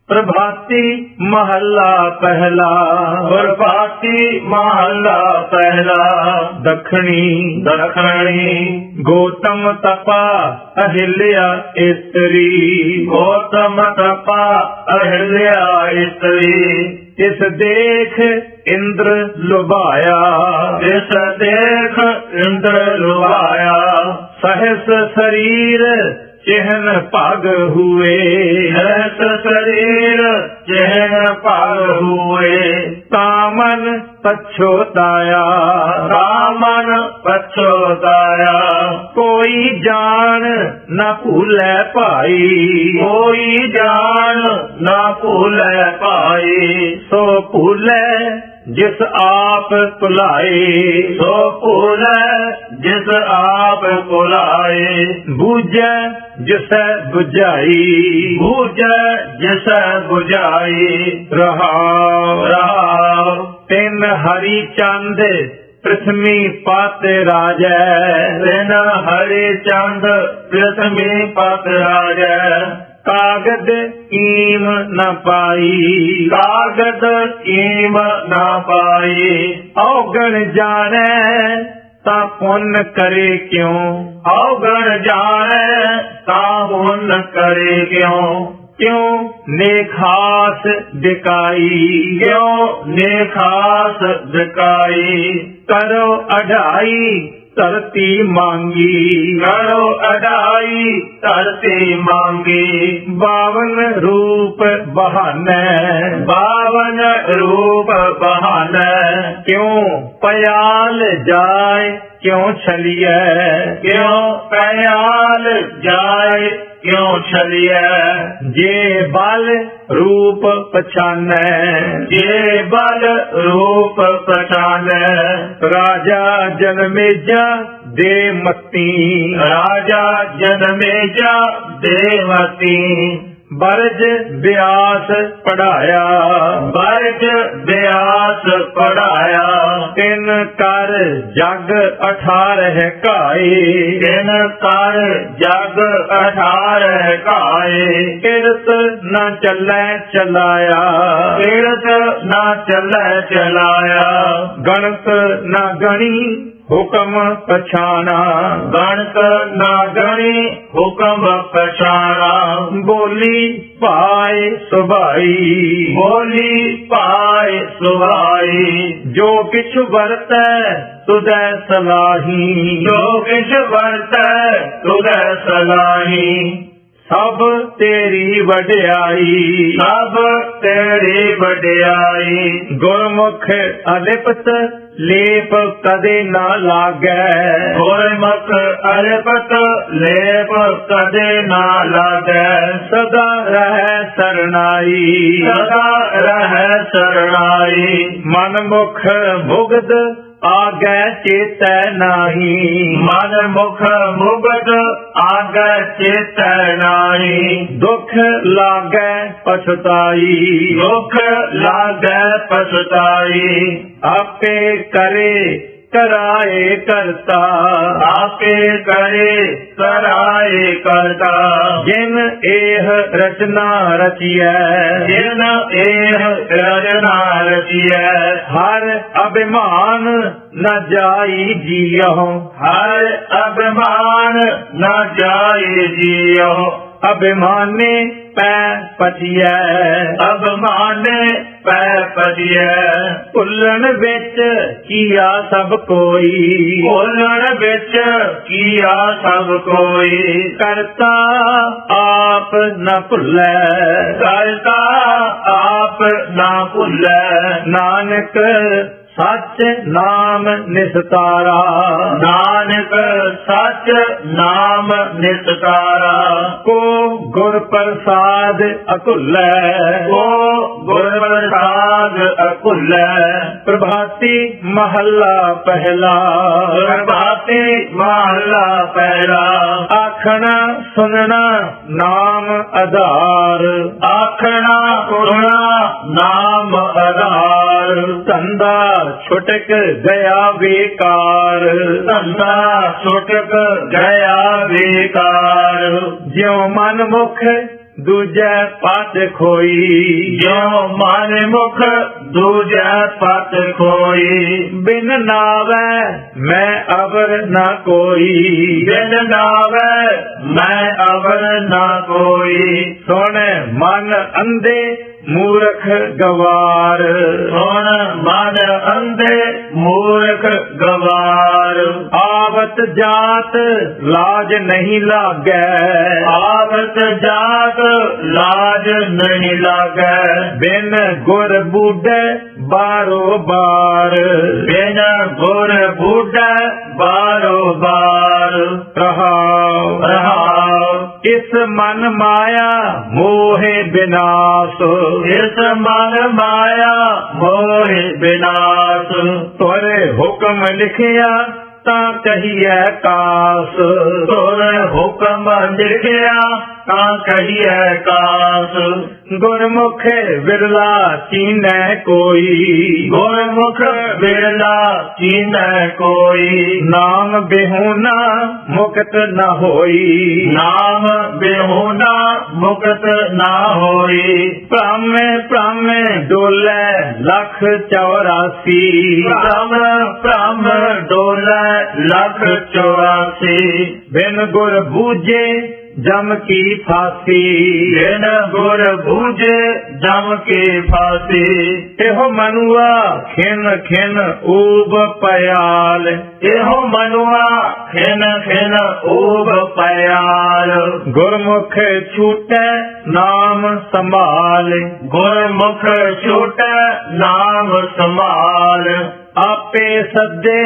प्रभाती महला पहला। प्रभाती महला पहला। दखनी दखनी गौतम तपा अहिल्या स्त्री। गौतम तपा अहिल्या स्त्री। इस देख इंद्र लुभाया। इस देख इंद्र लुभाया। सहस शरीर चिहन पग हुए। सहस शरीर चिहन पग हुए। तामन पछोताया। तामन पछोताया। कोई जान न भूलै भाई। कोई जान न भूलै भाई। सो भूलै जिस आप भुलाए। सो भूलै जिस आप भुलाए। बूझै जिसै बुझाई। बूझै जिसै बुझाई। रहाव रहाव तिन हरि चंद पृथ्वी पत राजै। तिन हरि चंद पृथ्वी पत राजै। कागद कीम न पाई। कागद कीम न पाई। औगण जाने ता पुण्य करे क्यों। औगण जाने ता पुण्य करे क्यों। क्यों नेखास दिकाई। क्यों नेखास दिकाई। करो अढ़ाई धरती मांगी। करो अढ़ाई धरती मांगी। बावन रूप बहाने। बावन रूप बहाने। क्यों पयाल जाए क्यों छलिए। क्यों पयाल जाए क्यों छलिए। जे बल रूप पछाने। जे बल रूप पछाने। राजा जनमेजा दे मती। राजा जनमेजा देवती। बरज व्यास पढ़ाया। बरज व्यास पढ़ाया। तिन कर जग 18 काए। तिन कर जग 18 काए। किरत न चलै चलाया। किरत न चलै चलाया। गणत न गणी हुक्म पछाना। गणत न गणी हुक्म पछाना। बोली पाए सुभाई। बोली पाए सुभाई। जो किछ वरतै तुदै सलाही। जो किछ वरतै तुदै सलाही। सब तेरी वड्याई। सब तेरी वड्याई। गुरमुख अलिपत लेप कदे ना लागै। गुरमुख अलिपत लेप कदे ना लागै। सदा रहै सरनाई। सदा रहै सरनाई। मन मुख मुग्ध आगै चेतै नाही। मन मुख मुग्ध आगै चेतै नाही। दुख लागै पछताई। दुख लागै पछताई। आपे करे कराए करता। आपे करे कराए करता। जिन एह रचना रचिए। जिन एह रचना रचिए। हर अभिमान न जाई जियो। हर अभिमान न जाई जियो। अभिमाने पै पचिए। अभिमाने पै पचिए। भुल्लण विच किया सब कोई। भुल्लण विच किया सब कोई। करता आप न भुल्लै। करता आप न भुल्लै। नानक सच नाम निस्तारा। नानक सच नाम निस्तारा। को गुर प्रसाद अकुलै। को गुर प्रसाद अकुलै। प्रभाती महला पहला। प्रभाती महला पहला। आखना सुनना नाम आधार। आखना सुनना नाम आधार। धंधा छुटक गया बेकार। धंधा छुटक गया बेकार। ज्यों मन मुख ਦੂਜੈ ਪਤ ਖੋਈ। ਜੋ ਮਨ ਮੁਖ ਦੂਜੈ ਪਤ ਖੋਈ। ਬਿਨ ਨਾਵੈ ਮੈਂ ਅਵਰ ਨਾ ਕੋਈ। ਬਿਨ ਨਾਵੈ ਮੈਂ ਅਵਰ ਨਾ ਕੋਈ। ਸੁਣ ਮਨ ਅੰਧੇ ਮੂਰਖ ਗਵਾਰ। ਸੁਣ ਮਨ ਅੰਧੇ ਮੂਰਖ ਗਵਾਰ। ਆਵਤ ਜਾਤ ਲਾਜ ਨਹੀਂ ਲਾਗੈ। ਆਵਤ ਜਾਤ ਲਾਜ ਨਹੀਂ ਲਾਗੈ। ਬਿਨ ਗੁਰ ਬੁੱਢੇ ਬਾਰੋ ਬਾਰ। ਬਿਨ ਗੁਰ ਬੁੱਢੇ ਬਾਰੋ ਬਾਰ। ਰਹਾਉ ਰਹਾਉ। ਇਸ ਮਨ ਮਾਇਆ ਮੋਹਿ ਬਿਨਾਸ਼। ਇਸ ਮਨ ਮਾਇਆ ਮੋਹਿ ਬਿਨਾਸ਼। ਤੋਰੇ ਹੁਕਮ ਲਿਖਿਆ ਤਾਂ ਕਹੀਐ ਕਾਸ। ਤੋਰੇ ਹੁਕਮ ਲਿਖਿਆ ਤਾਂ ਕਹੀਐ ਕਾਸ। ਗੁਰਮੁਖ ਵਿਰਲਾ ਚੀਨੈ ਕੋਈ। ਗੁਰਮੁਖ ਵਿਰਲਾ ਚੀਨੈ ਕੋਈ। ਨਾਮ ਬਿਹੁਨਾ ਮੁਕਤ ਨ ਹੋਈ। ਨਾਮ ਬਿਹੁਨਾ ਮੁਕਤ ਨਾ ਹੋਈ। ਭ੍ਰਮੇ ਭ੍ਰਮੇ ਡੋਲੇ ਲੱਖ 84। ਭ੍ਰਮ ਭ੍ਰਮ ਡੋਲੇ ਲੱਖ 84। ਬਿਨ ਗੁਰ ਬੂਝੇ ਜਮ ਕੀ ਫਾਸੀ। ਬਿਨ ਗੁਰ ਬੂਝੇ ਜਮ ਕੀ ਫਾਸੀ। ਇਹੋ ਮਨੁਆ ਖਿਨ ਖਿਨ ਊਬ ਪਿਆਲ। ਇਹੋ ਮਨੁਆ ਖਿਨ ਖਿਨ ਊਬ ਪਿਆਲ। ਗੁਰਮੁਖ ਛੂਟੈ ਨਾਮ ਸੰਭਾਲ। ਗੁਰਮੁਖ ਛੂਟੈ ਨਾਮ ਸੰਭਾਲ। ਆਪੇ ਸੱਦੇ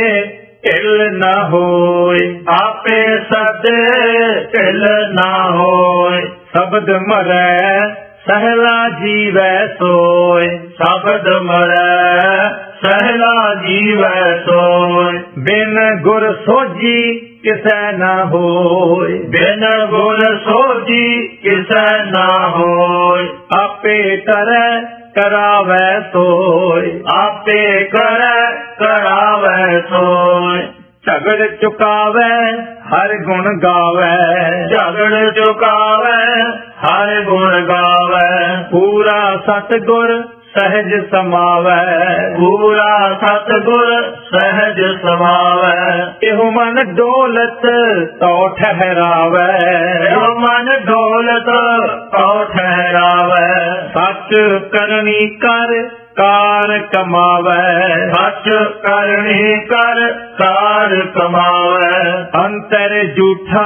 ਢਿਲ ਨ ਹੋਏ। ਆਪੇ ਸਦੇ ਢਿਲ ਨਾ ਹੋਏ। ਸ਼ਬਦ ਮਰੈ ਸਹਿਲਾ ਜੀਵੈ ਸੋਏ। ਸ਼ਬਦ ਮਰੈ ਸਹਿਲਾ ਜੀਵੈ ਸੋਏ। ਬਿਨ ਗੁਰ ਸੋਜੀ ਕਿਸੈ ਨ ਹੋਏ। ਬਿਨ ਗੁਰ ਸੋਜੀ ਕਿਸੈ ਨਾ ਹੋਏ। ਆਪੇ ਕਰੈ ਕਰਾਵੈ ਸੋਏ। ਆਪੇ ਕਰੈ ਕਰਾਵੈ ਸੋਏ। ਝਗੜ ਚੁਕਾਵੈ ਹਰ ਗੁਣ ਗਾਵੈ। ਝਗੜ ਚੁਕਾਵੈ ਹਰਿ ਗੁਣ ਗਾਵੈ। ਪੂਰਾ ਸਤਿਗੁਰ ਸਹਿਜ ਸਮਾਵੈ। ਪੂਰਾ ਸਤਿਗੁਰ ਸਹਿਜ ਸਮਾਵੈ। ਇਹੋ ਮਨ ਡੋਲਤ ਤੋ ਠਹਿਰਾਵੈ। ਇਹੋ ਮਨ ਡੋਲਤ ਤੋ ਠਹਿਰਾਵੈ। ਸੱਚ ਕਰਨੀ ਕਰ ਕਾਰ ਕਮਾਵੈ। ਸੱਚ ਕਰਨੀ ਕਰ ਕਾਰ ਕਮਾਵੈ। ਅੰਤਰ ਝੂਠਾ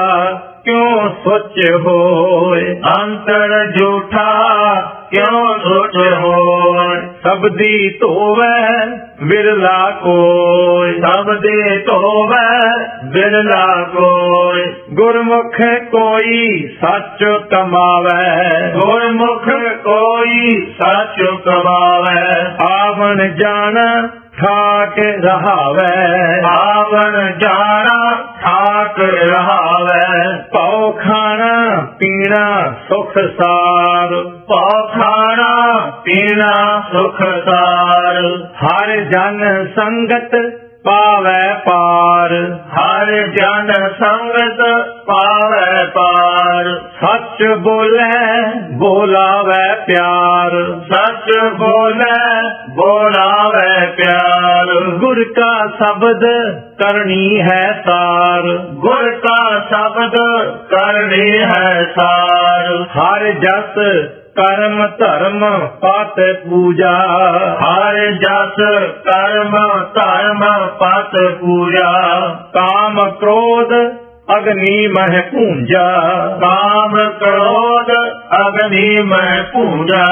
ਕਿਉ ਸੋਚ ਹੋਏ। ਅੰਤਰ ਝੂਠਾ ਕਿਉ ਸੋਚ ਹੋਏ। ਸਬਦੀ ਧੋਵੈ ਵਿਰਲਾ ਕੋਇ। ਸਭ ਦੇ ਧੋਵੈ ਵਿਰਲਾ ਕੋਇ। ਗੁਰਮੁਖ ਕੋਈ ਸੱਚ ਕਮਾਵੈ। ਗੁਰਮੁਖ ਕੋਈ ਸੱਚ ਕਮਾਵੈ। ਆਵਣ ਜਾਣ ਠਾਕ ਰਹਾਵੈ। ਆਵਣ ਜਾਣਾ ਠਾਕ ਰਹਾਵੈ। ਭਉ ਖਾਣਾ ਪੀਣਾ ਸੁਖ ਸਾਰ। ਭਉ ਖਾਣਾ ਪੀਣਾ ਸੁਖ ਸਾਰ। ਹਰ ਜਨ ਸੰਗਤ ਪਾਵੈ ਪਾਰ। ਹਰ ਜਨ ਸੰਗਤ ਪਾਵੈ ਪਾਰ। ਸੱਚ ਬੋਲੇ ਬੋਲਾਵੈ ਪਿਆਰ। ਸੱਚ ਬੋਲੇ ਬੋਲਾਵੈ ਪਿਆਰ। ਗੁਰ ਕਾ ਸ਼ਬਦ ਕਰਨੀ ਹੈ ਸਾਰ। ਗੁਰ ਕਾ ਸ਼ਬਦ ਕਰਨੀ ਹੈ ਸਾਰ। ਹਰ ਜਸ ਕਰਮ ਧਰਮ ਪਤ ਪੂਜਾ। ਹਰ ਜਸ ਕਰਮ ਧਰਮ ਪਤ ਪੂਜਾ। ਕਾਮ ਕ੍ਰੋਧ ਅਗਨੀ ਮਹਿ ਪੂੰਜਾ। ਕਾਮ ਕ੍ਰੋਧ ਅਗਨੀ ਮਹਿ ਪੂਜਾ।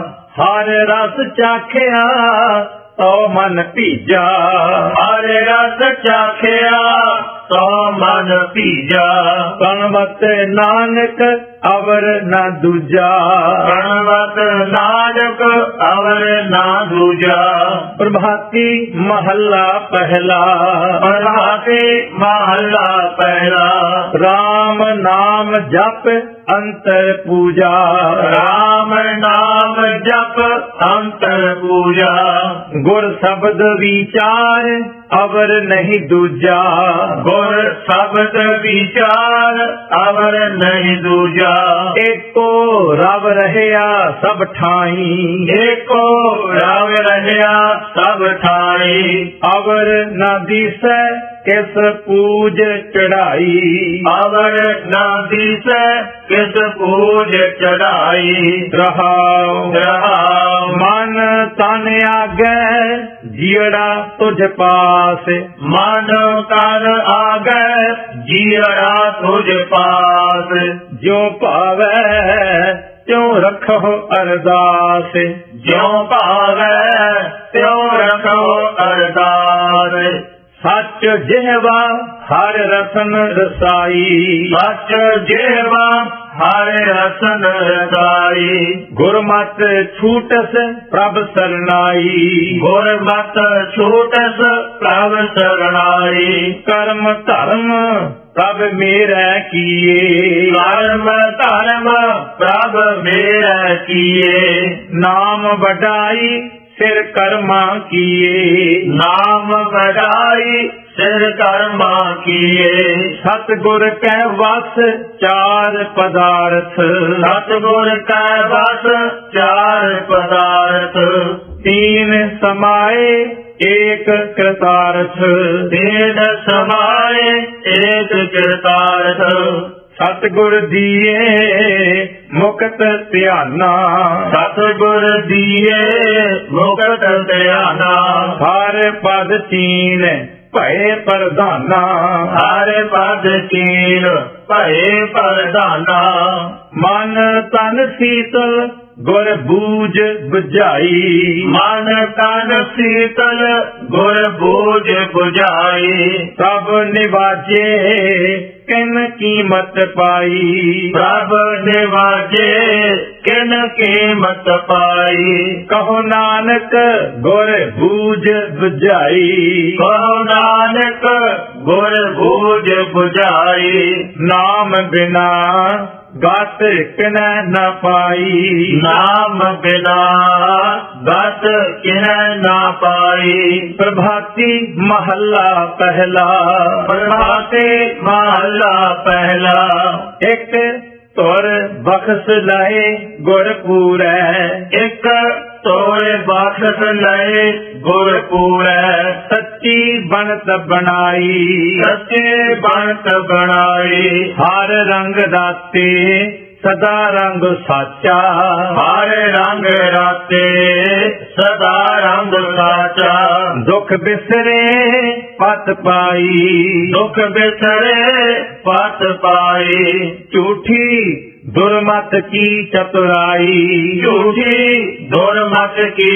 ਹਰ ਰਸ ਚਾਖਿਆ ਤੋ ਮਨ ਭੀਜਾ। ਹਰ ਰਸ ਚਾਖਿਆ ਤੋ ਮਨ ਭੀਜਾ। ਕਣਵਤ ਨਾਨਕ ਅਵਰ ਨਾ ਦੂਜਾ। ਕਣਵਤ ਨਾਨਕ ਅਵਰ ਨਾ ਦੂਜਾ। ਪ੍ਰਭਾਤੀ ਮਹੱਲਾ ਪਹਿਲਾ। ਪ੍ਰਭਾਤੀ ਮਹੱਲਾ ਪਹਿਲਾ। ਰਾਮ ਨਾਮ ਜਪ ਅੰਤਰ ਪੂਜਾ। ਰਾਮ ਨਾਮ ਜਪ ਅੰਤਰ ਪੂਜਾ। ਗੁਰ ਸ਼ਬਦ ਵਿਚਾਰ ਅਵਰ ਨਹੀਂ ਦੂਜਾ। ਗੁਰ ਸ਼ਬਦ ਵਿਚਾਰ ਅਵਰ ਨਹੀਂ ਦੂਜਾ। ਏਕੋ ਰਵ ਰਹਿਆ ਸਭ ਠਾਈ। ਏਕੋ ਰਵ ਰਹਿਆ ਸਭ ਠਾਈ। ਅਵਰ ਨਾ ਦੀਸੈ ਕਿਸ ਪੂਜ ਚੜਾਈ। ਅਵਰ ਨਾ ਦੀਸੈ ਕਿਸ ਪੂਜ ਚੜਾਈ। ਰਹਾਉ ਰਹਾਉ ਮਨ ਤਨ ਆਗੈ ਜੀੜਾ ਤੁਝ ਪਾਸ। ਮਨ ਤਨ ਆਗੈ ਜੀੜਾ ਤੁਝ ਪਾਸ। ਜਿਉ ਭਾਵੈ ਤਿਉ ਰੱਖੋ ਅਰਦਾਸ। ਜਿਉ ਭਾਵੈ ਤਿਉ ਰੱਖੋ ਅਰਦਾਸ। ਸੱਚ ਜਿਹਵਾ ਹਰ ਰਸਨ ਰਸਾਈ। ਸੱਚ ਜਿਹਵਾ ਹਰ ਰਸਨ ਰਸਾਈ। ਗੁਰਮਤਿ ਛੂਟਸ ਪ੍ਰਭ ਸਰਨਾਈ। ਗੁਰਮਤਿ ਛੂਟਸ ਪ੍ਰਭ ਸਰਨਾਈ। ਕਰਮ ਧਰਮ ਪ੍ਰਭ ਮੇਰਾ ਕੀਏ। ਕਰਮ ਧਰਮ ਪ੍ਰਭ ਮੇਰਾ ਕੀਏ। ਨਾਮ ਵਡਾਈ ਸਿਰ ਕਰਮਾ ਕੀਏ। ਨਾਮ ਵਡਾਈ ਸਿਰ ਕਰਮਾ ਕੀਏ। ਸਤਿਗੁਰ ਕੈ ਵਸ ਚਾਰ ਪਦਾਰਥ। ਸਤਿਗੁਰ ਕੈ ਵਸ ਚਾਰ ਪਦਾਰਥ। ਤੀਨ ਸਮਾਏ ਏਕ ਕਰਤਾਰਥ। ਤੀਨ ਸਮਾਏ ਏਕ ਕਰਤਾਰਥ। ਸਤਿਗੁਰ ਦੀਏ ਮੁਕਤ ਧਿਆਨਾ। ਸਤਿਗੁਰ ਦੀਏ ਮੁਕਤ ਧਿਆਨਾ। ਹਰ ਪਦ ਚੀਨ ਭਏ ਪ੍ਰਧਾਨਾ। ਹਰ ਪਦ ਚੀਨ ਭਏ ਪ੍ਰਧਾਨਾ। ਮਨ ਤਨ ਸੀਤਲ ਗੁਰ ਬੂਝ ਬੁਝਾਈ। ਮਨ ਤਨ ਸੀਤਲ ਗੁਰ ਬੂਝ ਬੁਝਾਈ। ਸਭ ਨਿਵਾਜੇ ਕਿਨ ਕੀਮਤ ਪਾਈ। ਪ੍ਰਭ ਨਿਵਾਜੇ ਕਿਨ ਕੀਮਤ ਪਾਈ। ਕਹੋ ਨਾਨਕ ਗੁਰ ਬੂਝ ਬੁਝਾਈ। ਕਹੋ ਨਾਨਕ ਗੁਰ ਬੂਝ ਬੁਝਾਈ। ਨਾਮ ਬਿਨਾ ਗਤ ਕਿਨੈ ਨ ਪਾਈ। ਨਾਮ ਬਿਨਾ ਗਤ ਕਿਨੈ ਨਾ ਪਾਈ। ਪ੍ਰਭਾਤੀ ਮਹੱਲਾ ਪਹਿਲਾ। ਪ੍ਰਭਾਤੇ ਮਹੱਲਾ ਪਹਿਲਾ। ਇੱਕ ਧੁਰ ਬਖਸ਼ ਲਏ ਗੁਰ ਪੂਰੈ। ਇੱਕ ਤੋਰੇ ਬਖਸ਼ ਲਏ ਗੁਰ ਪੂਰੈ। ਸੱਚੀ ਬਣਤ ਬਣਾਈ। ਸੱਚੇ ਬਣਤ ਬਣਾਈ। ਹਰ ਰੰਗ ਦਾਤੇ ਸਦਾ ਰੰਗ ਸਾਚਾ। ਹਰ ਰੰਗ ਰਾਤੇ ਸਦਾ ਰੰਗ ਸਾਚਾ। ਦੁਖ ਬਿਸਰੇ ਪਤ ਪਾਈ। ਦੁਖ ਬਿਸਰੇ ਪਤ ਪਾਈ। ਝੂਠੀ ਦੁਰਮਤ ਕੀ ਚਤੁਰਾਈ। ਝੂਠੀ ਦੁਰਮਤ ਕੀ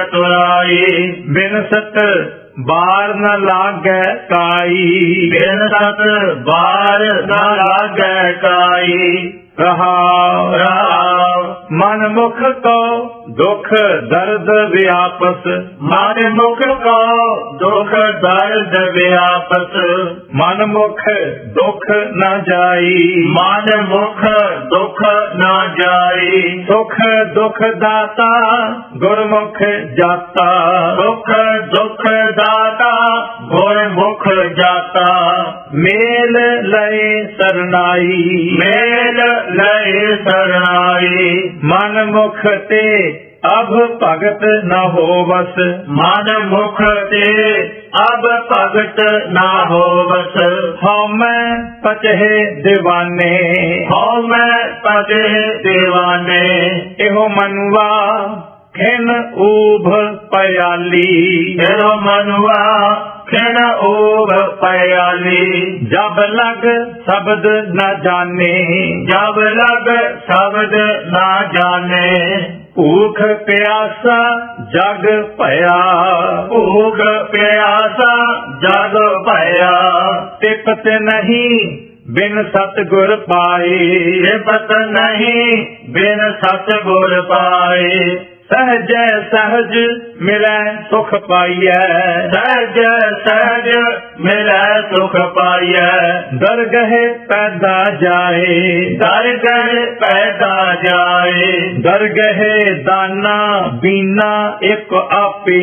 ਚਤੁਰਾਈ। ਬਿਨ ਸਤ ਬਾਰ ਨ ਲਾਗੈ ਕਾਈ। ਬਿਨ ਸਤ ਬਾਰ ਨਾ ਲਾਗੈ ਕਾਈ। ਰਹਾਉ ਰਹਾਉ ਮਨ ਮੁਖ ਕੋ ਦੁਖ ਦਰਦ ਵਿਆਪਸ। ਮਨ ਮੁਖ ਕੋ ਦੁਖ ਦਰਦ ਵਿਆਪਸ। ਮਨ ਮੁਖ ਦੁਖ ਨ ਜਾਈ। ਮਨ ਮੁਖ ਦੁਖ ਨਾ ਜਾਈ। ਸੁਖ ਦੁਖ ਦਾਤਾ ਗੁਰਮੁਖ ਜਾਤਾ। ਸੁਖ ਦੁਖ ਦਾਤਾ ਗੁਰਮੁਖ ਜਾਤਾ। ਮੇਲ ਲਏ ਸਰਨਾਈ। ਮੇਲ ਲਏ ਸਰਨਾਈ। ਮਨ ਮੁਖ ਤੇ ਅਭ ਭਗਤ ਨ ਹੋਵਸ। ਮਨ ਮੁਖ ਤੇ ਅਬ ਭਗਤ ਨਾ ਹੋਵਸ। ਹਉਮੈ ਪਚਹਿ ਦੀਵਾਨੇ। ਹਉ ਮੈਂ ਪਤੇ ਦੀਵਾਨੇ। ਇਹੋ ਮਨੁਆ ਖਿਨ ਊਭ ਪਿਆਲੀ। ਇਹੋ ਮਨੁਆ ਖਿਨ ਊਭ ਪਿਆਲੀ। ਜਬ ਲਗ ਸ਼ਬਦ ਨ ਜਾਣੇ। ਜਬ ਲਗ ਸ਼ਬਦ ਨਾ ਜਾਣੇ। ਭੂਖ ਪਿਆਸਾ ਜਗ ਭਇਆ। ਭੂਖ ਪਿਆਸਾ ਜਗ ਭਇਆ। ਤਿਪਤ ਨਹੀਂ ਬਿਨ ਸਤਿਗੁਰ ਪਾਏ। ਤਿਪਤ ਨਹੀਂ ਬਿਨ ਸਤਿਗੁਰ ਪਾਏ। ਸਹਜੈ ਸਹਜ ਮਿਲੈ ਸੁਖ ਪਾਈਐ। ਸਹਿਜ ਸਹਿਜ ਮਿਲੈ ਸੁਖ ਪਾਈਐ। ਦਰਗਹਿ ਪੈਦਾ ਜਾਏ, ਦਰਗਹਿ ਪੈਦਾ ਜਾਏ। ਦਰਗਹਿ ਦਾਨਾ ਬੀਨਾ ਇੱਕ ਆਪੇ।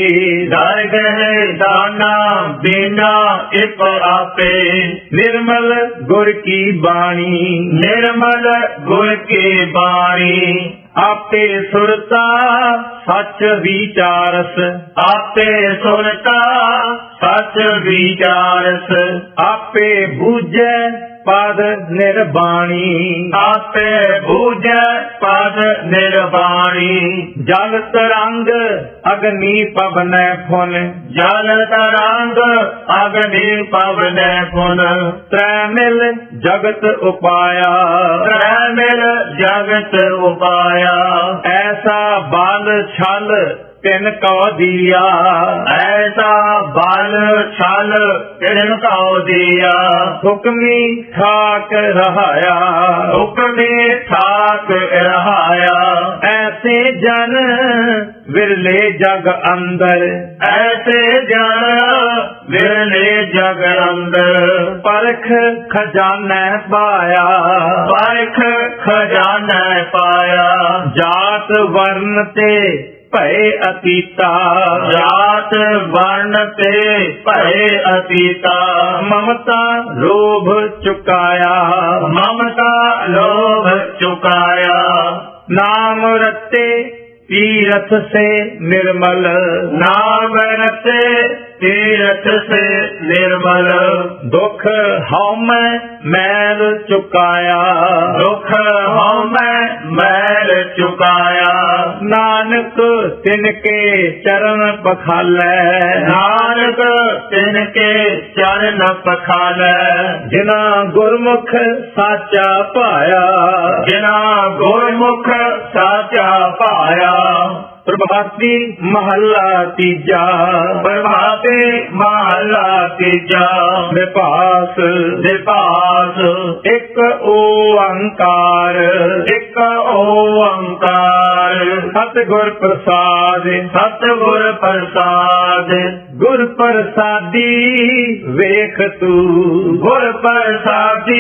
ਦਰਗਹਿ ਦਾਨਾ ਬੀਨਾ ਇੱਕ ਆਪੇ। ਨਿਰਮਲ ਗੁਰ ਕੀ ਬਾਣੀ, ਨਿਰਮਲ ਗੁਰ ਕੀ ਬਾਣੀ। ਆਪੇ ਸੁਰਤਾ ਸੱਚ ਵਿਚਾਰਸ। ਆਪੇ ਸੁਰਤਾ ਸੱਚ ਵਿਚਾਰਸ। ਆਪੇ ਬੂਝੈ ਪਦ ਨਿਰਬਾਣੀ। ਆਪੇ ਬੂਝੈ ਪਦ ਨਿਰਬਾਣੀ। ਜਲ ਤਰੰਗ ਅਗਨੀ ਪਵਨੈ ਫੁਨ। ਜਲ ਤਰੰਗ ਅਗਨੀ ਪਵਨੈ ਫੁਨ। ਤ੍ਰੈ ਮਿਲ ਜਗਤ ਉਪਾਇਆ, ਤ੍ਰੈ ਮਿਲ ਜਗਤ ਉਪਾਇਆ। ਐਸਾ ਬਲ ਛਲ ਤਿਨ ਕਉ ਦੀਆ। ਐਸਾ ਬਲ ਛਲ ਤਿਨ ਕਉ ਦੀਆ। ਹੁਕਮੀ ਠਾਕ ਰਹਾਇਆ, ਹੁਕਮੀ ਠਾਕ ਰਹਾਇਆ। ਐਸੇ ਜਨ ਵਿਰਲੇ ਜਗ ਅੰਦਰ। ਐਸੇ ਜਨ ਵਿਰਲੇ ਜਗ ਅੰਦਰ। ਪਰਖ ਖਜ਼ਾਨਾ ਪਾਇਆ, ਪਰਖ ਖਜ਼ਾਨਾ ਪਾਇਆ। ਜਾਤ ਵਰਨ ਤੇ ਭਏ ਅਤੀਤਾ। ਜਾਤ ਵਰਨ ਤੇ ਭਏ ਅਤੀਤਾ। ਮਮਤਾ ਲੋਭ ਚੁਕਾਇਆ, ਮਮਤਾ ਲੋਭ ਚੁਕਾਇਆ। ਨਾਮ ਰਤੇ ਤੀਰਥ ਸੇ ਨਿਰਮਲ। ਨਾਮ ਰਤੇ ਤੀਰਥ ਸੇ ਨਿਰਮਲ। ਦੁਖ ਹਉਮੈ ਮੈਲ ਚੁਕਾਇਆ, ਦੁਖ ਹਉਮੈ ਮੈਲ ਚੁਕਾਇਆ। ਨਾਨਕ ਤਿਨ ਕੇ ਚਰਨ ਪਖਾਲੈ। ਨਾਨਕ ਤਿਨ ਕੇ ਚਰਨ ਪਖਾਲੈ। ਜਿਨਾ ਗੁਰਮੁਖ ਸਾਚਾ ਭਾਇਆ, ਜਿਨਾ ਗੁਰਮੁਖ ਸਾਚਾ ਭਾਇਆ। ਪ੍ਰਭਾਤੀ ਮਹੱਲਾ ਤੀਜਾ। ਪ੍ਰਭਾਤੇ ਮਹੱਲਾ ਤੀਜਾ। ਵਿਭਾਸ ਵਿਭਾਸ। ਇੱਕ ਓੰਕਾਰ, ਇੱਕ ਓੰਕਾਰ। ਸਤਿਗੁਰ ਪ੍ਰਸਾਦ। ਸਤਿਗੁਰ ਪ੍ਰਸਾਦ। ਗੁਰ ਪ੍ਰਸਾਦੀ ਵੇਖ ਤੂੰ, ਗੁਰ ਪ੍ਰਸਾਦੀ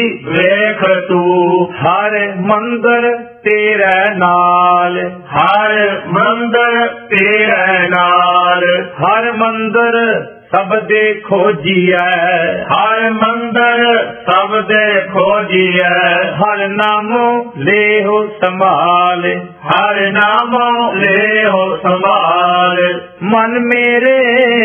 ਵੇਖ ਤੂੰ। ਹਰ ਮੰਦਰ ਤੇਰੇ ਨਾਲ। ਹਰ ਮੰਦਰ ਤੇਰੇ ਨਾਲ। ਹਰ ਮੰਦਰ ਸਭ ਦੇ ਖੋਜੀਐ। ਹਰ ਮੰਦਰ ਸਭ ਦੇ ਖੋਜੀਐ। ਹਰ ਨਾਮੋ ਲੇਹੁ ਸੰਭਾਲ। ਹਰ ਨਾਮੋ ਲੇਹੁ ਸੰਭਾਲ। ਮਨ ਮੇਰੇ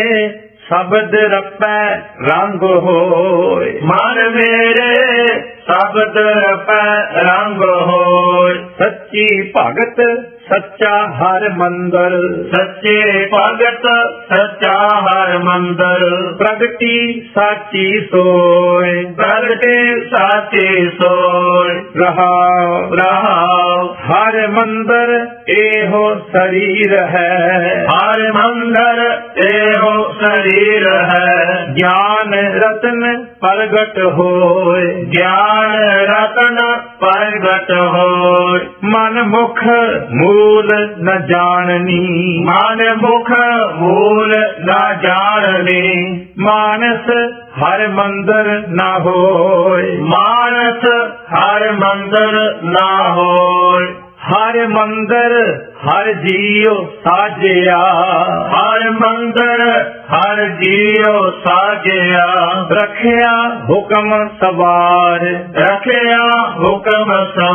ਸ਼ਬਦ ਰਪੈ ਰੰਗ ਹੋਏ। ਮਨ ਮੇਰੇ ਸ਼ਬਦ ਰਪੈ ਰੰਗ ਹੋਏ। ਸੱਚੀ ਭਗਤ ਸੱਚਾ ਹਰ ਮੰਦਰ। ਸੱਚੇ ਭਗਤ ਸੱਚਾ ਹਰ ਮੰਦਰ। ਪ੍ਰਗਟੀ ਸਾਚੀ ਸੋਏ। ਪ੍ਰਗਟੇ ਸਾਚੀ ਸੋਏ। ਰਹਾਉ ਰਹਾਉ। ਹਰ ਮੰਦਰ ਇਹੋ ਸਰੀਰ ਹੈ। ਹਰ ਮੰਦਰ ਇਹੋ ਸਰੀਰ ਹੈ। ਗਿਆਨ ਰਤਨ ਪ੍ਰਗਟ ਹੋਏ। ਗਿਆਨ ਰਤਨ ਪ੍ਰਗਟ ਹੋਏ। ਮਨ ਮੁਖ ਮੂਲ ਨ ਜਾਣਨੀ। ਮਨ ਮੁਖ ਮੂਲ ਨਾ ਜਾਣਨੀ। ਮਾਨਸ ਹਰ ਮੰਦਰ ਨਾ ਹੋਏ। ਮਾਨਸ ਹਰ ਮੰਦਰ ਨਾ ਹੋਏ। ਹਰ ਮੰਦਰ ਹਰ ਜੀਉ ਸਾਜਿਆ। ਹਰ ਮੰਦਰ ਹਰ ਜੀਉ ਸਾਜਿਆ। ਰੱਖਿਆ ਹੁਕਮ ਸਵਾਰ। ਰੱਖਿਆ ਹੁਕਮ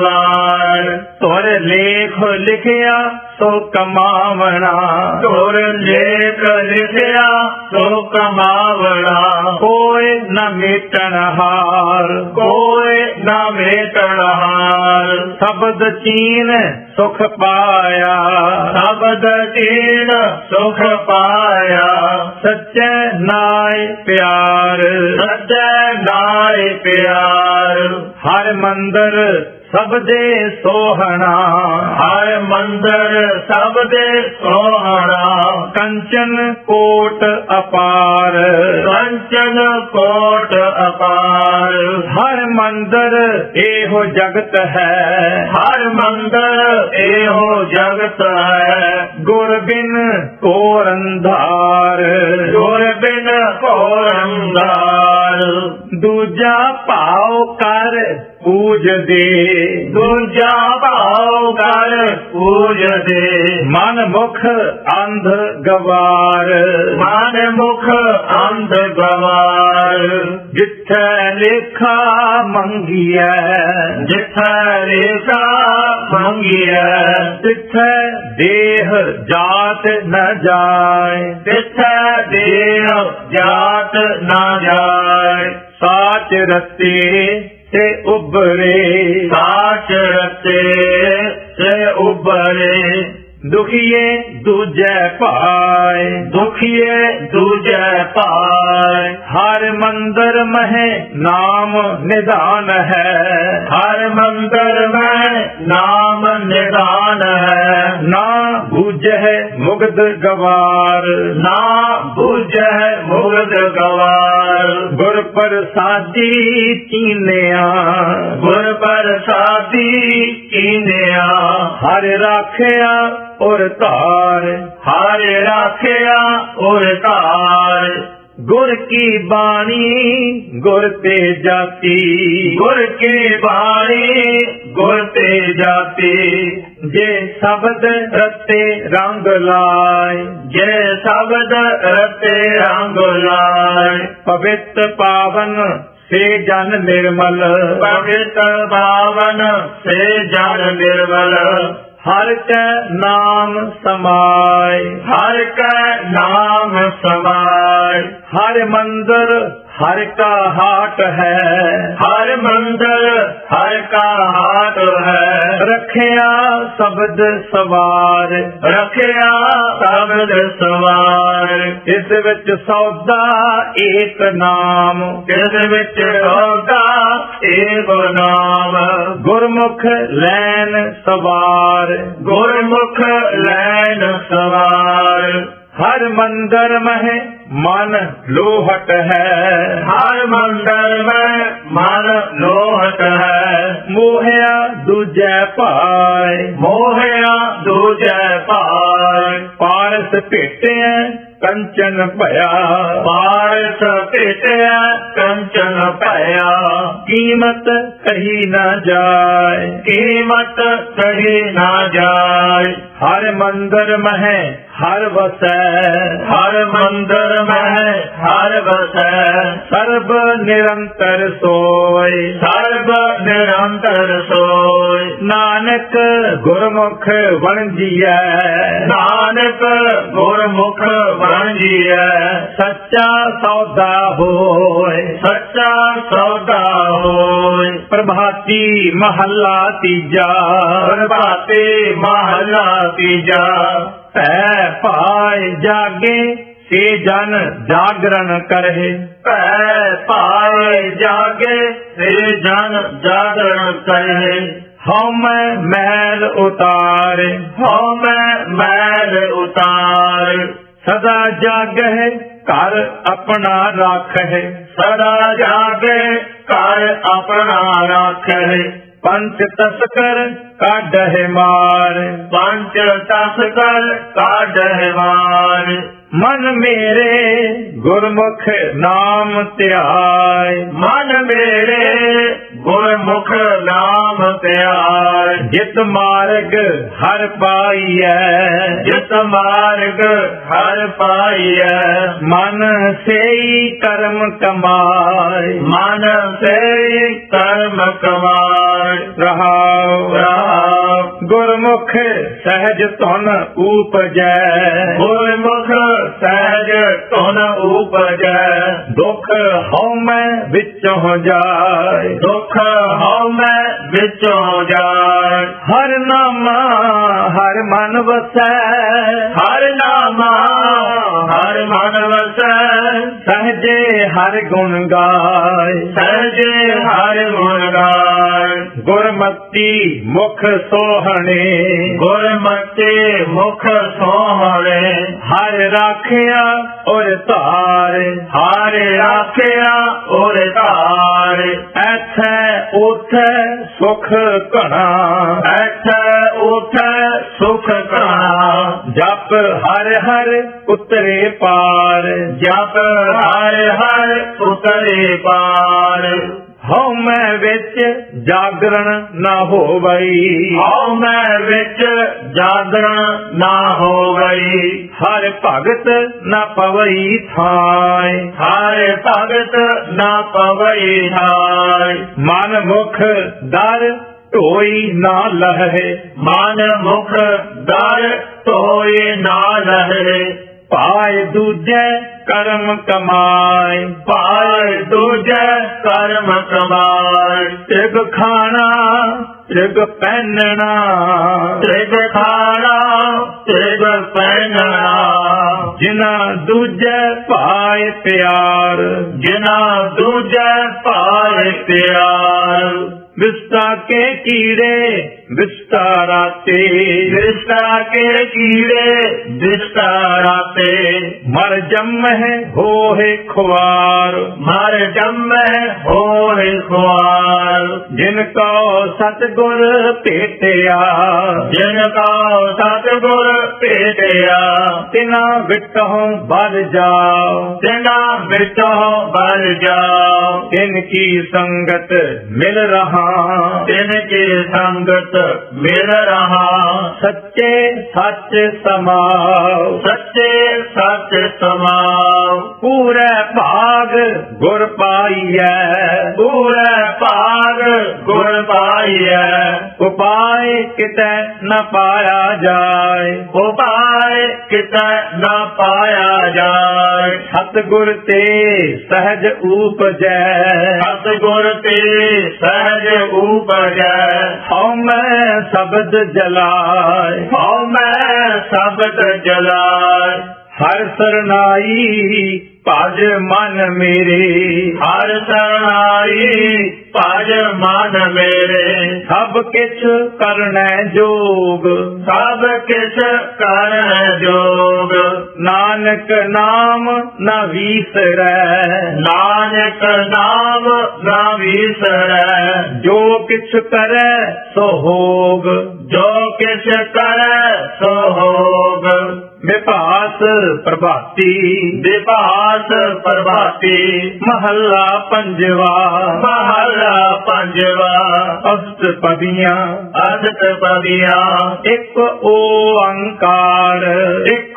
ਸਵਾਰ। ਤੁਰ ਲੇਖ ਲਿਖਿਆ ਸੋ ਕਮਾਵਣਾ। ਤੁਰ ਲੇਖ ਲਿਖਿਆ ਸੋ ਕਮਾਵਣਾ। ਕੋਈ ਨ ਮੇਟਣ ਹਾਰ। ਕੋਈ ਨਾ ਮੇਟਣ ਹਾਰ। ਸ਼ਬਦ ਚੀਨ ਸੁਖ ਪਾਇਆ। ਸ਼ਬਦ ਤੀਨ ਸੁਖ ਪਾਇਆ। ਸੱਚੇ ਨਾਇ ਪਿਆਰ। ਸੱਚੇ ਨਾਇ ਪਿਆਰ। ਹਰ ਮੰਦਰ ਸਭ ਦੇ ਸੋਹਣਾ। ਹਰ ਮੰਦਰ ਸਭ ਦੇ ਸੋਹਣਾ। ਕੰਚਨ ਕੋਟ ਅਪਾਰ। ਕੰਚਨ ਕੋਟ ਅਪਾਰ। ਹਰ ਮੰਦਰ ਇਹੋ ਜਗਤ ਹੈ। ਹਰ ਮੰਦਰ ਇਹੋ ਜਗਤ ਹੈ। ਗੁਰ ਬਿਨ ਘੋਰ ਅੰਧਾਰ, ਗੁਰ ਬਿਨ ਘੋਰ ਅੰਧਾਰ। ਦੂਜਾ ਭਾਉ ਕਰ ਪੂਜਦੇ, ਦੂਜਾ ਭਾਉ ਕਰ ਪੂਜਦੇ। ਮਨ ਮੁਖ ਅੰਧ ਗਵਾਰ, ਮਨ ਮੁਖ ਅੰਧ ਗਵਾਰ। ਜਿੱਥੈ ਲੇਖਾ ਮੰਗੀਐ, ਜਿੱਥੈ ਲੇਖਾ ਮੰਗੀਐ। ਤਿੱਥੈ ਦੇਹ ਜਾਤ ਨ ਜਾਏ, ਤਿੱਥੈ ਦੇਹ ਜਾਤ ਨਾ ਜਾਏ। ਸਾਚ ਰਤੇ ਤੇ ਉਬਰੇ, ਸਾਚ ਰਤੇ ਤੇ ਉਬਰੇ। ਦੁਖੀਏ ਦੂਜੈ ਭਾਏ, ਦੁਖੀਏ ਦੂਜੈ ਪਾਏ। ਹਰ ਮੰਦਰ ਮਹਿ ਨਾਮ ਨਿਧਾਨ ਹੈ, ਹਰ ਮੰਦਰ ਮੈਂ ਨਾਮ ਨਿਦਾਨ ਹੈ। ਨਾ ਬੂਝੈ ਮੁਗਧ ਗਵਾਰ, ਨਾ ਬੂਝੈ ਮੁਗਧ ਗਵਾਰ। ਗੁਰ ਪ੍ਰਸਾਦੀ ਚੀਨਿਆ, ਗੁਰ ਪ੍ਰਸਾਦੀ ਕੀਨਿਆ। ਹਰ ਰਾਖਿਆ ਔਰ ਧਾਰ, ਹਰ ਰਾਖਿਆ ਔਰ ਧਾਰ। ਗੁਰ ਕੀ ਬਾਣੀ ਗੁਰ ਤੇ ਜਾਤੀ, ਗੁਰ ਕੀ ਬਾਣੀ ਗੁਰ ਤੇ ਜਾਤੀ। ਜੇ ਸ਼ਬਦ ਰਤੇ ਰੰਗ ਲਾਏ, ਜੇ ਸ਼ਬਦ ਰਤੇ ਰੰਗ ਲਾਏ। ਪਵਿੱਤ ਪਾਵਨ ਸੇ ਜਨ ਨਿਰਮਲ, ਪਵਿੱਤ ਪਾਵਨ ਸੇ ਜਨ ਨਿਰਮਲ। ਹਰ ਕੈ ਨਾਮ ਸਮਾਏ, ਹਰ ਕੈ ਨਾਮ ਸਮਾਏ। ਹਰ ਮੰਦਰ ਹਰ ਕਾ ਹਾਟ ਹੈ, ਹਰ ਮੰਦਰ ਹਰ ਕਾ ਹਾਟ ਹੈ। ਰੱਖਿਆ ਸ਼ਬਦ ਸਵਾਰ, ਰੱਖਿਆ ਸ਼ਬਦ ਸਵਾਰ। ਇਸ ਵਿੱਚ ਸੌਦਾ ਏਕ ਨਾਮ, ਇਸ ਵਿੱਚ ਸੌਦਾ ਏਕ ਨਾਮ। ਗੁਰਮੁਖ ਲੈਨ ਸਵਾਰ, ਗੁਰਮੁਖ ਲੈਨ ਸਵਾਰ। ਹਰ ਮੰਦਰ ਮਹਿ ਮਨ ਲੋਹਟ ਹੈ, ਹਰ ਮੰਦਰ ਮੈਂ ਮਨ ਲੋਹਟ ਹੈ। ਮੋਹਿਆ ਦੂਜੈ ਭਾਏ, ਮੋਹਿਆ ਦੂਜੈ ਭਾਏ। ਪਾਰਸ ਭੇਟਿਆ ਕੰਚਨ ਭਇਆ, ਪਾਰਸ ਭੇਟਿਆ ਕੰਚਨ ਭਇਆ। ਕੀਮਤ ਕਹੀ ਨਾ ਜਾਏ, ਕੀਮਤ ਕਹੀ ਨਾ ਜਾਏ। ਹਰ ਮੰਦਰ ਮਹਿ ਹਰ ਵਸੈ, ਹਰ ਮੰਦਰ ਮੈਂ ਹਰ ਵਸੈ। ਸਰਬ ਨਿਰੰਤਰ ਸੋਇ, ਸਰਬ ਨਿਰੰਤਰ ਸੋਇ। ਨਾਨਕ ਗੁਰਮੁਖ ਵਣਜੀਐ, ਨਾਨਕ ਗੁਰਮੁਖ ਵਣਜੀਐ। ਸੱਚਾ ਸੌਦਾ ਹੋਇ, ਸੱਚਾ ਸੌਦਾ ਹੋਇ। ਪ੍ਰਭਾਤੀ ਮਹੱਲਾ ਤੀਜਾ, ਪ੍ਰਭਾਤੇ ਮਹਲਾ ਤੀਜਾ। ਭੈ ਭਾਇ ਜਾਗੇ ਸੇ ਜਨ ਜਾਗਰਣ ਕਰਹਿ, ਭੈ ਭਾਏ ਜਾਗੇ ਸੇ ਜਨ ਜਾਗਰਣ ਕਰੇ। ਹਉ ਮੈਂ ਮੈਲ ਉਤਾਰ, ਹਉ ਮੈਂ ਮੈਲ ਉਤਾਰ। ਸਦਾ ਜਾਗਹਿ ਘਰ ਆਪਣਾ ਰਾਖਹਿ, ਸਦਾ ਜਾਗੇ ਘਰ ਆਪਣਾ ਰਾਖੇ। ਪੰਚ ਤਸਕਰ ਕਾਢਹਿ ਮਾਰ, ਪੰਚ ਤਸਕਰ ਕਾਢਹਿ ਮਾਰ। ਮਨ ਮੇਰੇ ਗੁਰਮੁਖ ਨਾਮ ਧਿਆਇ, ਮਨ ਮੇਰੇ ਗੁਰਮੁਖ ਨਾਮ ਧਿਆਇ। ਜਿਤ ਮਾਰਗ ਹਰ ਪਾਈਐ, ਜਿਤ ਮਾਰਗ ਹਰ ਪਾਈਐ। ਮਨ ਸੇਈ ਕਰਮ ਕਮਾਏ, ਮਨ ਸੇ ਕਰਮ ਕਮਾਏ। ਰਹਾਉ ਰਾਮ ਗੁਰਮੁਖ ਸਹਿਜ ਧੁਨ ਊਪਜੈ, ਗੁਰਮੁਖ ਸਹਿਜ ਧੁਨ ਊਪਜੈ। ਦੁਖ ਹਉਮੈ ਵਿੱਚੋਂ ਜਾਏ, ਦੁਖ ਹਉਮੈ ਵਿੱਚੋਂ ਜਾਏ। ਹਰ ਨਾਮਾ ਹਰ ਮਨ ਵਸੈ, ਹਰ ਨਾਮਾ ਹਰ ਮਨ ਵਸੈ। ਸਹਜੇ ਹਰ ਗੁਣ ਗਾਏ, ਸਹਿਜੇ ਹਰ ਗੁਣ ਗਾਏ। ਗੁਰਮਤੀ ਮੁਖ ਸੋਹਣੇ, ਗੁਰਮਤਿ ਮੁਖ ਸੋਹਣੇ। ਹਰ ਰਾਖਿਆ ਔਰ ਧਾਰ, ਹਰ ਰਾਖਿਆ ਔਰ ਧਾਰ। ਐਥੈ ਉਥੈ ਸੁਖ ਘਣਾ, ਐਥੈ ਉਥੈ ਸੁਖ ਘਣਾ। ਜਪ ਹਰ ਹਰ ਉਤਰੇ ਪਾਰ, ਜਪ ਹਰ ਹਰ ਉਤਰੇ ਪਾਰ, ਹਉ ਮੈਂ ਵਿੱਚ ਜਾਗਰਣ ਨਾ ਹੋਵਈ, ਹਉ ਮੈਂ ਵਿੱਚ ਜਾਗਰਣ ਨਾ ਹੋਵਈ, ਹਰ ਭਗਤ ਨਾ ਪਵਈ ਥਾਇ, ਹਰ ਭਗਤ ਨਾ ਪਵਈ ਥਾਇ, ਮਨ ਮੁਖ ਦਰ ਢੋਈ ਨਾ ਲਹੈ, ਮਨ ਮੁਖ ਦਰ ਧੋਏ ਨਾ ਲਹੈ, ਪਾਇ ਦੂਜੈ ਕਰਮ ਕਮਾਏ, ਪਾਇ ਦੂਜੈ ਕਰਮ ਕਮਾਏ, ਤ੍ਰਿਗ ਖਾਣਾ ਤ੍ਰਿਗ ਪਹਿਨਣਾ, ਤ੍ਰਿਗ ਖਾਣਾ ਤ੍ਰਿਗ ਪਹਿਨਣਾ, ਜਿਨਾ ਦੂਜੈ ਪਾਏ ਪਿਆਰ, ਜਿਨਾ ਦੂਜੈ ਪਾਏ ਪਿਆਰ, ਵਿਸਤਾ ਕੇ ਕੀੜੇ ਵਿਸਤਾਰਾਤੇ, ਵਿਸਤਾ ਕੇ ਕੀੜੇ ਵਿਸਤਾਰਾਤੇ, ਮਰ ਜੰਮਹਿ ਹੋਏ ਖੁਆਰ, ਮਰ ਜੰਮੈ ਹੋਏ ਖੁਆਰ, ਜਿਨ ਕਉ ਸਤਿਗੁਰ ਭੇਟਿਆ, ਜਿਨ ਕਉ ਸਤਿਗੁਰ ਭੇਟਿਆ, ਤਿਨਾ ਵਿਟਹੁ ਬਲ ਜਾਓ, ਤਿਨਾ ਵਿਟਹੁ ਬਲ ਜਾਓ, ਤਿਨ ਕੀ ਸੰਗਤ ਮਿਲ ਰਹਾ, ਤਿਨ ਕੀ ਸੰਗਤ ਮਿਲ ਰਹਾ, ਸੱਚੇ ਸੱਚ ਸਮਾਓ, ਸੱਚੇ ਸੱਚ ਸਮਾਓ, ਪੂਰੇ ਭਾਗ ਗੁਰ ਪਾਈਐ, ਪੂਰੇ ਭਾਗ ਗੁਰ ਪਾਈਐ, ਉਪਾਏ ਕਿਤੈ ਨ ਪਾਇਆ ਜਾਏ, ਉਪਾਏ ਕਿਤੈ ਨਾ ਪਾਇਆ ਜਾਏ, ਸਤਿਗੁਰ ਤੇ ਸਹਿਜ ਊਪਜੈ, ਸਤਿਗੁਰ ਤੇ ਸਹਿਜ ਊਪਜੈ, ਹਉ ਮੈਂ ਸ਼ਬਦ ਜਲਾਏ, ਹਉ ਮੈਂ ਸ਼ਬਦ ਜਲਾਏ, ਹਰ ਸਰਨਾਈ ਭਜ ਮਨ ਮੇਰੇ, ਹਰ ਸਰਨਾਈ ਭਜ ਮਨ ਮੇਰੇ, ਸਭ ਕਿਛ ਕਰਨੈ ਜੋਗ, ਸਭ ਕਿਛ ਕਰੈ ਜੋਗ, ਨਾਨਕ ਨਾਮ ਨ ਵੀਸਰੈ, ਨਾਨਕ ਨਾਮ ਨਾ ਵੀਸਰੈ, ਜੋ ਕਿਛ ਕਰੈ ਸੋ ਹੋਗ, ਜੋ ਕਿਛ ਕਰੈ ਸੋ ਹੋਗ, ਵਿਭਾਸ ਪ੍ਰਭਾਤੀ ਵਿਭਾਸ ਪ੍ਰਭਾਤੀ, ਮਹੱਲਾ ਪੰਜਵਾ, ਮਹੱਲਾ ਪੰਜਵਾ, ਅਸ਼ਟਪਦੀਆਂ ਅਸ਼ਟ ਪਦੀਆਂ, ਇੱਕ ਓੰਕਾਰ, ਇੱਕ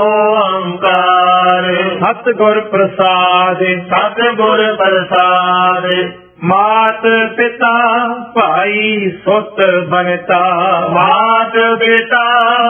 ਓੰਕਾਰ, ਸਤਿਗੁਰ ਪ੍ਰਸਾਦ, ਸਤਿਗੁਰ ਪ੍ਰਸਾਦ, ਮਾਤ ਪਿਤਾ ਭਾਈ ਸੁਤ ਬਨਤਾ, ਮਾਤ ਪਿਤਾ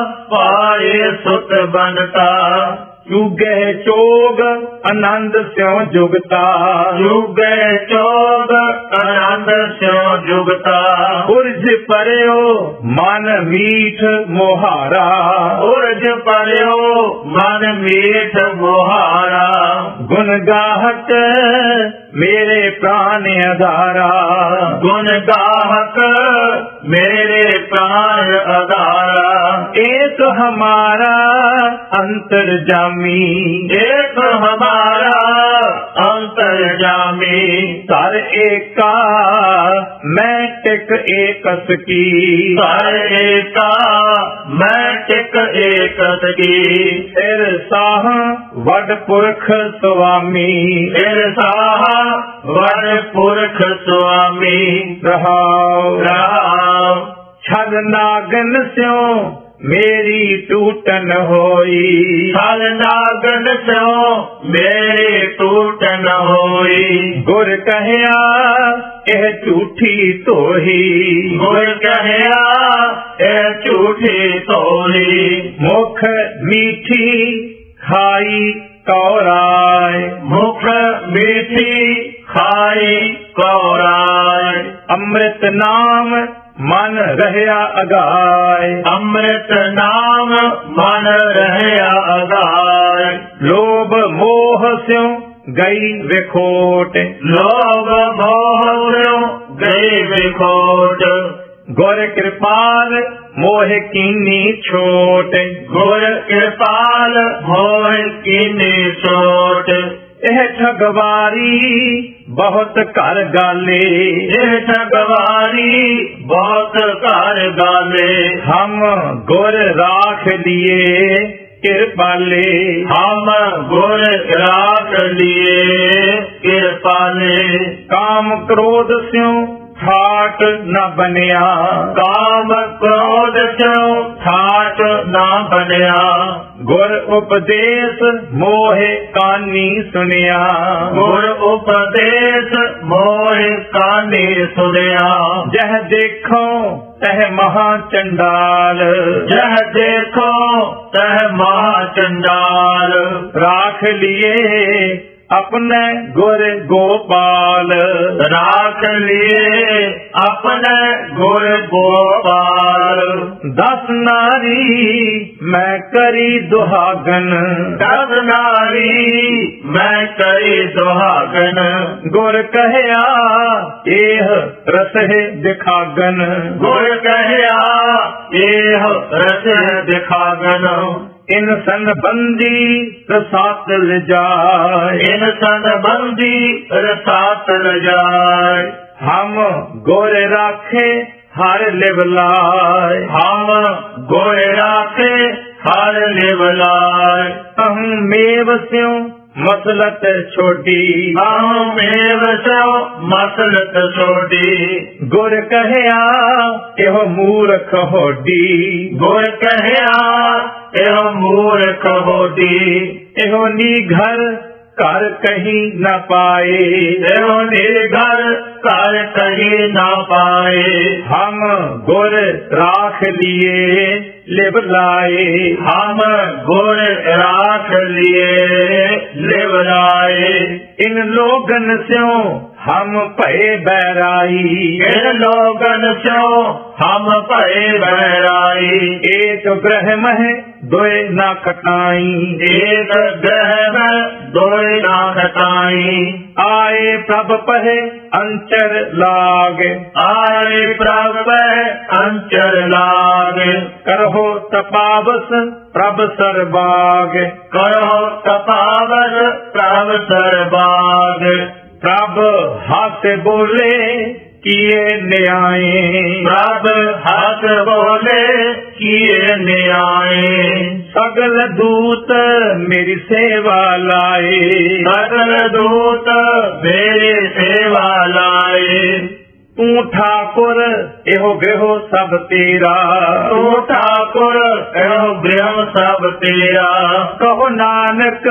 ਪਾਏ ਸੁਤ ਬਣਤਾ, ਚੁਗੇ ਚੋਗ ਆਨੰਦ ਸਿਉ ਜੁਗਤਾ, ਜੁਗੇ ਚੋਗ ਆਨੰਦ ਸਿਉ ਜੁਗਤਾ, ਉਰਜ ਪਰਿਓ ਮਨ ਮੀਠ ਮੋਹਾਰਾ, ਉਰਜ ਪਰਿਓ ਮਨ ਮੀਠ ਮੁਹਾਰਾ, ਗੁਣ ਗਾਹਕ ਮੇਰੇ ਪ੍ਰਾਨ ਆਧਾਰਾ, ਗੁਣ ਗਾਹਕ ਮੇਰੇ ਪ੍ਰਾਨ ਆਧਾਰਾ, ਏਕ ਹਮਾਰਾ ਅੰਤਰ ਜਾਮੀ, ਏਕ ਹਮਾਰਾ ਅੰਤਰ ਜਾਮੀ, ਧਰ ਏਕਾ ਮੈਂ ਟਿਕ ਏਕਸ ਕੀ, ਧਰ ਏਕਾ ਮੈਂ ਟਿਕ ਏਕਸ ਕੀ, ਸਿਰ ਸਾਹ ਵੱਡ ਪੁਰਖ ਸੁਆਮੀ, ਫਿਰ ਸਾਹਾ ਵਡ ਪੁਰਖ ਸੁਆਮੀ, ਰਹਾਉ ਰਾਮ ਛਲ ਨਾਗਨ ਸਿਉ ਮੇਰੀ ਟੂਟਨ ਹੋਈ, ਛਲ ਨਾਗਨ ਸਿਉ ਮੇਰੀ ਟੂਟਨ ਹੋਈ, ਗੁਰ ਕਹਿਆ ਇਹ ਝੂਠੀ ਧੋਹੀ, ਗੁਰ ਕਹਿਆ ਇਹ ਝੂਠੀ ਧੋਲੀ, ਮੁਖ ਮੀਠੀ ਖਾਈ ਕੌਰਾਏ, ਮੁਖ ਮੀਠੀ ਖਾਈ ਕੌਰਾਏ, ਅੰਮ੍ਰਿਤ ਨਾਮ ਮਨ ਰਹਿਆ ਅਗਾਏ, ਅੰਮ੍ਰਿਤ ਨਾਮ ਮਨ ਰਹਿਆ ਅਗਾਏ, ਲੋਭ ਮੋਹ ਸਿਉ ਗਈ ਵਿਖੋਟ, ਲੋਭ ਮੋਹ ਸਿਉ ਗਈ ਵਿਖੋਟ, ਗੁਰ ਕਿਰਪਾਲ ਮੋਹ ਕੀਨੀ ਛੋਟ, ਗੁਰ ਕਿਰਪਾਲ ਹੋਇ ਕੀਨੀ ਛੋਟ, ਇਹ ਠਗਵਾਰੀ ਬਹੁਤ ਘਰ ਗਾਲੇ ਇਹ ਠਗਵਾਰੀ ਬਹੁਤ ਘਰ ਗਾਲੇ ਹਮ ਗੁਰ ਰਾਖ ਲਿਏ ਕਿਰਪਾਲੇ ਹਮ ਗੁਰ ਰਾਖ ਲਿਏ ਕਿਰਪਾਲੇ ਕਾਮ ਕ੍ਰੋਧ ਸਿਉ ਠਾਟ ਨ ਬਣਿਆ ਕਾਮ ਕ੍ਰੋਧ ਚੋਂ ਠਾਟ ਨਾ ਬਣਿਆ ਗੁਰ ਉਪਦੇਸ਼ ਮੋਹਿ ਕਾਨੀ ਸੁਨਿਆ ਗੁਰ ਉਪਦੇਸ਼ ਮੋਹਿ ਕਾਨੇ ਸੁਣਿਆ ਜਹ ਦੇਖੋ ਤਹ ਮਹਾ ਚੰਡਾਲ ਜਹ ਦੇਖੋ ਤਹ ਮਹਾ ਚੰਡਾਲ ਰਾਖ ਲਿਏ ਆਪਣੇ ਗੁਰ ਗੋਪਾਲ ਰਾਖ ਲਿਏ ਆਪਣੇ ਗੁਰ ਗੋਪਾਲ ਦਸ ਨਾਰੀ ਮੈਂ ਕਰੀ ਦੁਹਾਗਨ ਦਸ ਨਾਰੀ ਮੈਂ ਕਰੀ ਸੁਹਾਗਨ ਗੁਰ ਕਹਿਆ ਇਹ ਰਸਹਿ ਦਿਖਾਗਨ ਗੁਰ ਕਹਿਆ ਇਹ ਰਸ ਦਿਖਾਗਨ ਇਨ ਸੰਬੰਧੀ ਰਸਾਤ ਲਿਜਾਏ ਇਨ ਸੰਬੰਧੀ ਰਸਾਤ ਲਜਾਏ ਹਮ ਗੁਰ ਰਾਖੇ ਹਰ ਲਿਵ ਲਾਏ ਹਮ ਗੁਰ ਰਾਖੇ ਹਰ ਲਿਵ ਲਾਏ ਅਹੰ ਮੇਵ ਸਿਉ ਮਸਲਤ ਛੋਟੀ ਆਹ ਮੇਵ ਸੋ ਮਸਲਤ ਛੋਟੀ ਗੁਰ ਕਹਿਆ ਇਹੋ ਮੂਰਖ ਹੋਡੀ ਗੁਰ ਕਹਿਆ ਇਹ ਮੂਰਖ ਹੋਡੀ ਇਹੋ ਨੀ ਘਰ ਘਰ ਕਹੀਂ ਨ ਪਾਏ ਇਹੋ ਨਿਰਘਰ ਘਰ ਕਹੀ ਨਾ ਪਾਏ ਹਮ ਗੁਰ ਰਾਖ ਲਿਏ ਲਿਵ ਲਾਏ ਹਮ ਗੁਰ ਰਾਖ ਲਿਏ ਲਿਵ ਲਾਏ ਇਨ ਲੋਗਨ ਸਿਉ ਹਮ ਭਏ ਬੈਰਾਈ ਇਨ ਲੋਗਨ ਚੋਂ ਹਮ ਭਏ ਬਹਿਰਾਈ ਏਕ ਬ੍ਰਹਮ ਹੈ ਦੋਇ ਨਾ ਖਟਾਈ ਏਕ ਗ੍ਰਹਿ ਦੋਇ ਨਾ ਘਟਾਈ ਆਏ ਪ੍ਰਭ ਪਹਿ ਅੰਚਰ ਲਾਗ ਆਏ ਪ੍ਰਭ ਅੰਚਰ ਲਾਗ ਕਰਹੁ ਤਪਾਵਸ ਪ੍ਰਭ ਸਰਬਾਗ ਕਰੋ ਤਪਾਵਸ ਪ੍ਰਭ ਸਰਬਾਗ ਪ੍ਰਭ ਹੱਥ ਬੋਲੇ ਕੀਏ ਨਿਆਏ ਪ੍ਰਭ ਹੱਥ ਬੋਲੇ ਕੀਏ ਨਿਆਏ ਸਗਲ ਦੂਤ ਮੇਰੀ ਸੇਵਾ ਲਾਏ ਸਗਲ ਦੂਤ ਮੇਰੀ ਸੇਵਾ ਲਾਏ ਤੂੰ ਠਾਕੁਰ ਇਹੋ ਗ੍ਰਹਿ ਸਭ ਤੇਰਾ ਤੂੰ ਠਾਕੁਰ ਇਹੋ ਗ੍ਰਹਿ ਸਭ ਤੇਰਾ ਕਹੋ ਨਾਨਕ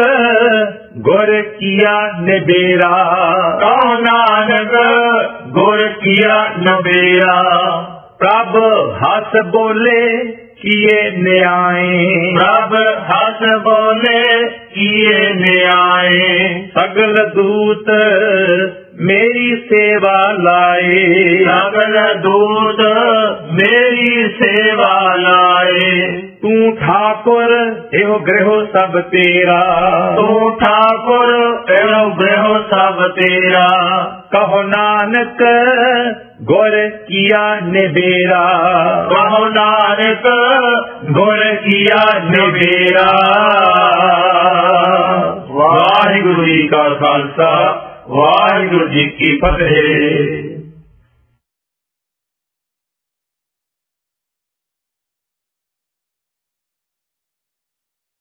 ਗੁਰ ਕੀਆ ਨਿਬੇਰਾ ਕਹੋ ਨਾਨਕ ਗੁਰ ਕੀਆ ਨਬੇਰਾ ਪ੍ਰਭ ਹੱਥ ਬੋਲੇ ਕੀਏ ਨਿਆਏ ਪ੍ਰਭ ਹੱਥ ਬੋਲੇ ਕੀਏ ਨਿਆਏ ਸਗਲ ਦੂਤ ਮੇਰੀ ਸੇਵਾ ਲਾਏ ਸਗਲ ਦੂਤ ਮੇਰੀ ਸੇਵਾ ਲਾਏ ਤੂੰ ਠਾਕੁਰ ਇਹੋ ਗ੍ਰਹਿ ਸਭ ਤੇਰਾ ਤੂੰ ਠਾਕੁਰ ਇਹੋ ਗ੍ਰਹਿ ਸਭ ਤੇਰਾ ਕਹੋ ਨਾਨਕ ਗੁਰ ਕੀਆ ਨਿਬੇਰਾ ਕਹੋ ਨਾਨਕ ਗੁਰ ਕੀਆ ਨਿਬੇਰਾ ਵਾਹਿਗੁਰੂ ਜੀ ਕਾ ਖਾਲਸਾ ਵਾਹਿਗੁਰੂ ਜੀ ਕੀ ਫਤਿਹ।